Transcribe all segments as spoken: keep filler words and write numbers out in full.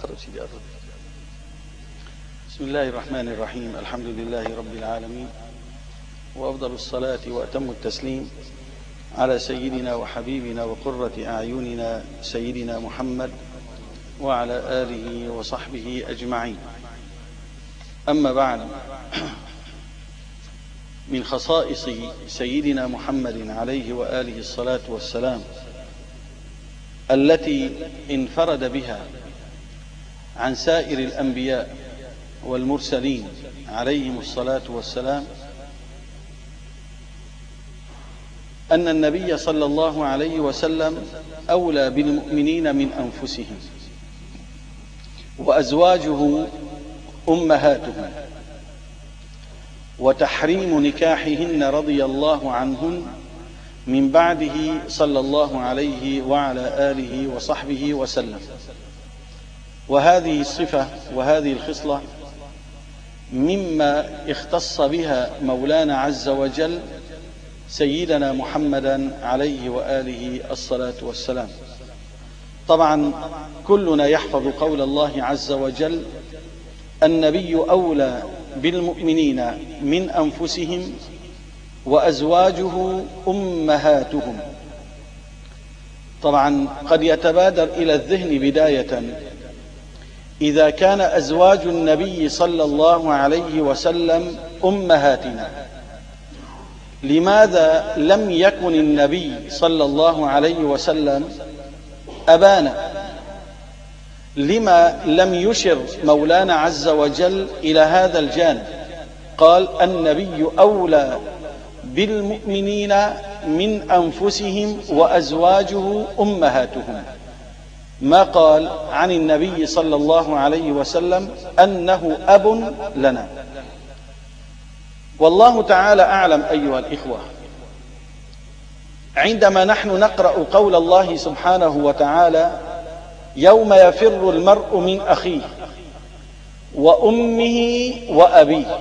بسم الله الرحمن الرحيم. الحمد لله رب العالمين، وأفضل الصلاة وأتم التسليم على سيدنا وحبيبنا وقرة أعيننا سيدنا محمد وعلى آله وصحبه أجمعين. أما بعد، من خصائص سيدنا محمد عليه وآله الصلاة والسلام التي انفرد بها عن سائر الأنبياء والمرسلين عليهم الصلاة والسلام أن النبي صلى الله عليه وسلم أولى بالمؤمنين من أنفسهم، وأزواجه أمهاتهم، وتحريم نكاحهن رضي الله عنهن من بعده صلى الله عليه وعلى آله وصحبه وسلم. وهذه الصفة وهذه الخصلة مما اختص بها مولانا عز وجل سيدنا محمدا عليه وآله الصلاة والسلام. طبعا كلنا يحفظ قول الله عز وجل: النبي أولى بالمؤمنين من أنفسهم وأزواجه أمهاتهم. طبعا قد يتبادر إلى الذهن بداية إذا كان أزواج النبي صلى الله عليه وسلم أمهاتنا، لماذا لم يكن النبي صلى الله عليه وسلم أبانا؟ لما لم يشر مولانا عز وجل إلى هذا الجانب؟ قال: النبي أولى بالمؤمنين من أنفسهم وأزواجه أمهاتهم. ما قال عن النبي صلى الله عليه وسلم أنه أب لنا. والله تعالى أعلم أيها الإخوة. عندما نحن نقرأ قول الله سبحانه وتعالى: يوم يفر المرء من أخيه وأمه وأبيه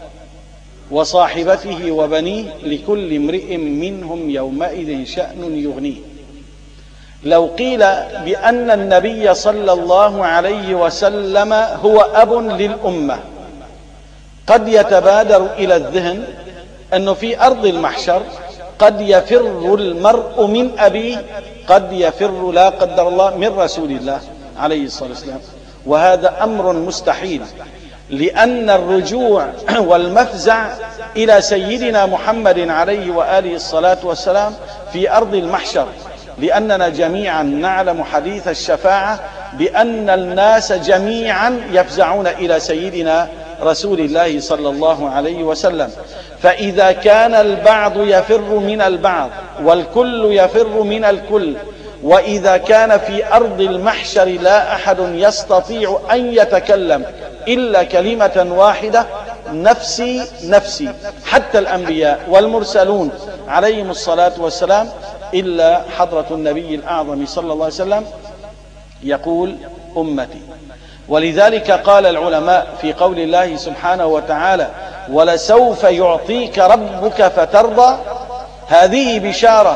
وصاحبته وبنيه لكل امرئ منهم يومئذ شأن يغنيه. لو قيل بأن النبي صلى الله عليه وسلم هو أب للأمة، قد يتبادر إلى الذهن أنه في أرض المحشر قد يفر المرء من أبيه، قد يفر لا قدر الله من رسول الله عليه الصلاة والسلام، وهذا أمر مستحيل، لأن الرجوع والمفزع إلى سيدنا محمد عليه وآله الصلاة والسلام في أرض المحشر، لأننا جميعا نعلم حديث الشفاعة بأن الناس جميعا يفزعون إلى سيدنا رسول الله صلى الله عليه وسلم. فإذا كان البعض يفر من البعض والكل يفر من الكل، وإذا كان في أرض المحشر لا أحد يستطيع أن يتكلم إلا كلمة واحدة: نفسي نفسي، حتى الأنبياء والمرسلون عليهم الصلاة والسلام، إلا حضرة النبي الأعظم صلى الله عليه وسلم يقول: أمتي. ولذلك قال العلماء في قول الله سبحانه وتعالى: ولسوف يعطيك ربك فترضى. هذه بشارة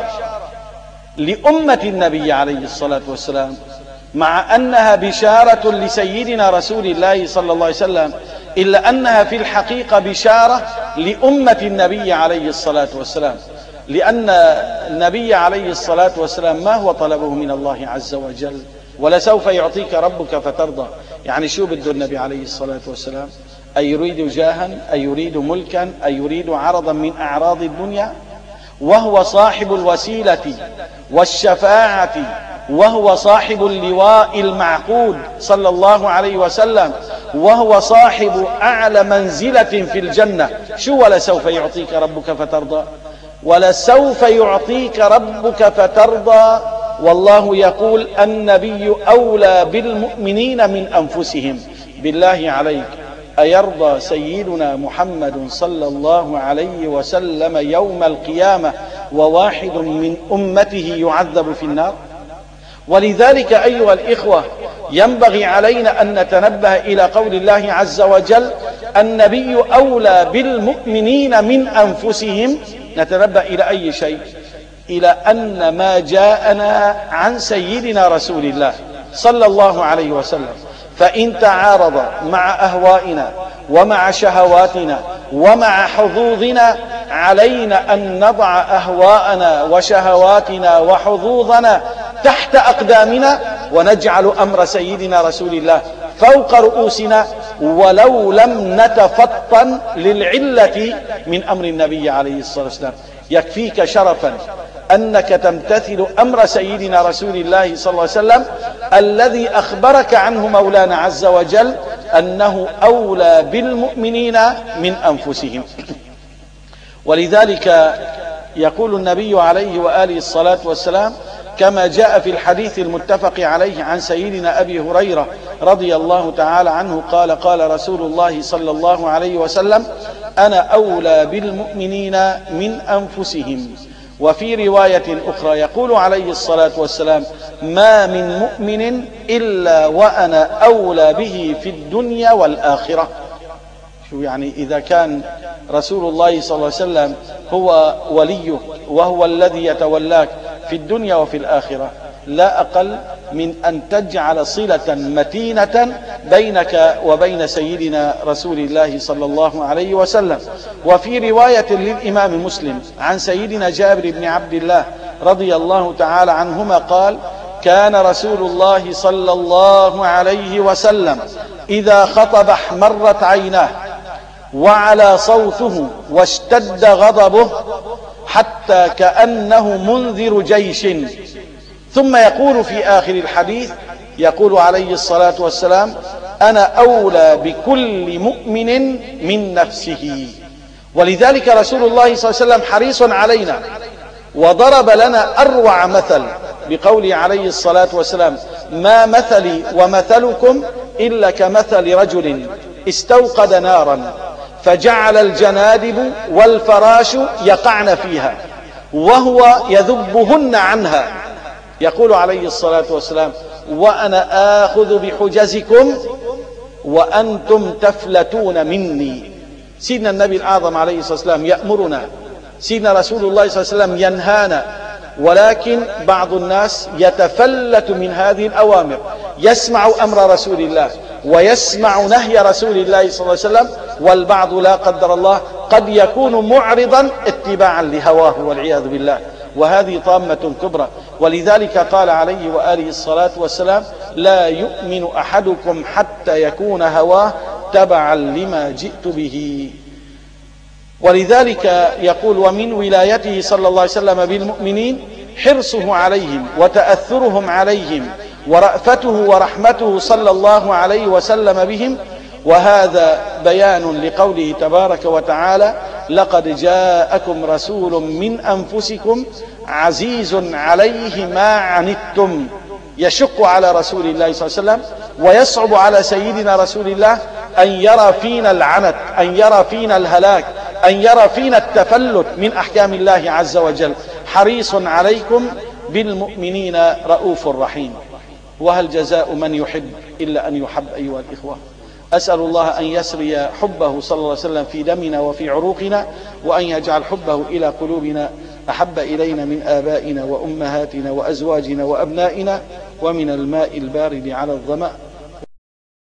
لأمة النبي عليه الصلاة والسلام، مع أنها بشارة لسيدنا رسول الله صلى الله عليه وسلم، إلا أنها في الحقيقة بشارة لأمة النبي عليه الصلاة والسلام، لأن النبي عليه الصلاة والسلام ما هو طلبه من الله عز وجل؟ ولسوف يعطيك ربك فترضى. يعني شو بده النبي عليه الصلاة والسلام؟ أي يريد جاها، أي يريد ملكا، أي يريد عرضا من أعراض الدنيا؟ وهو صاحب الوسيلة والشفاعة، وهو صاحب اللواء المعقود صلى الله عليه وسلم، وهو صاحب أعلى منزلة في الجنة. شو ولسوف يعطيك ربك فترضى؟ ولسوف يعطيك ربك فترضى، والله يقول: النبي أولى بالمؤمنين من أنفسهم. بالله عليك، أيرضى سيدنا محمد صلى الله عليه وسلم يوم القيامة وواحد من أمته يعذب في النار؟ ولذلك أيها الإخوة، ينبغي علينا أن نتنبه إلى قول الله عز وجل: النبي أولى بالمؤمنين من أنفسهم. نتنبه إلى أي شيء؟ إلى أن ما جاءنا عن سيدنا رسول الله صلى الله عليه وسلم، فإن تعارض مع أهوائنا ومع شهواتنا ومع حظوظنا علينا أن نضع أهواءنا وشهواتنا وحظوظنا تحت أقدامنا ونجعل أمر سيدنا رسول الله فوق رؤوسنا، ولو لم نتفطن للعلة من أمر النبي عليه الصلاة والسلام. يكفيك شرفا أنك تمتثل أمر سيدنا رسول الله صلى الله عليه وسلم الذي أخبرك عنه مولانا عز وجل أنه أولى بالمؤمنين من أنفسهم. ولذلك يقول النبي عليه وآله الصلاة والسلام كما جاء في الحديث المتفق عليه عن سيدنا أبي هريرة رضي الله تعالى عنه قال قال رسول الله صلى الله عليه وسلم: أنا أولى بالمؤمنين من أنفسهم. وفي رواية أخرى يقول عليه الصلاة والسلام: ما من مؤمن إلا وأنا أولى به في الدنيا والآخرة. شو يعني؟ إذا كان رسول الله صلى الله عليه وسلم هو وليه وهو الذي يتولاك في الدنيا وفي الآخرة، لا أقل من أن تجعل صلة متينة بينك وبين سيدنا رسول الله صلى الله عليه وسلم. وفي رواية للإمام مسلم عن سيدنا جابر بن عبد الله رضي الله تعالى عنهما قال: كان رسول الله صلى الله عليه وسلم إذا خطب احمرت عيناه وعلى صوته واشتد غضبه حتى كأنه منذر جيش، ثم يقول في آخر الحديث يقول عليه الصلاة والسلام: أنا أولى بكل مؤمن من نفسه. ولذلك رسول الله صلى الله عليه وسلم حريص علينا وضرب لنا أروع مثل بقوله عليه الصلاة والسلام: ما مثلي ومثلكم إلا كمثل رجل استوقد نارا فجعل الجنادب والفراش يقعن فيها وهو يذبهن عنها، يقول عليه الصلاة والسلام: وأنا آخذ بحجزكم وأنتم تفلتون مني. سيدنا النبي الأعظم عليه الصلاة والسلام يأمرنا، سيدنا رسول الله صلى الله عليه وسلم ينهانا، ولكن بعض الناس يتفلت من هذه الأوامر، يسمع أمر رسول الله ويسمع نهي رسول الله صلى الله عليه وسلم، والبعض لا قدر الله قد يكون معرضا اتباعا لهواه والعياذ بالله، وهذه طامة كبرى. ولذلك قال عليه وآله الصلاة والسلام: لا يؤمن أحدكم حتى يكون هواه تبعا لما جئت به. ولذلك يقول: ومن ولايته صلى الله عليه وسلم بالمؤمنين حرصه عليهم وتأثرهم عليهم ورأفته ورحمته صلى الله عليه وسلم بهم. وهذا بيان لقوله تبارك وتعالى: لقد جاءكم رسول من أنفسكم عزيز عليه ما عنتم. يشق على رسول الله صلى الله عليه وسلم ويصعب على سيدنا رسول الله أن يرى فينا العنت، أن يرى فينا الهلاك، أن يرى فينا التفلت من أحكام الله عز وجل. حريص عليكم بالمؤمنين رؤوف رحيم. وهل جزاء من يحب إلا أن يحب أيها الإخوة؟ أسأل الله أن يسري حبه صلى الله عليه وسلم في دمنا وفي عروقنا، وأن يجعل حبه إلى قلوبنا أحب إلينا من آبائنا وأمهاتنا وأزواجنا وأبنائنا ومن الماء البارد على الظمأ.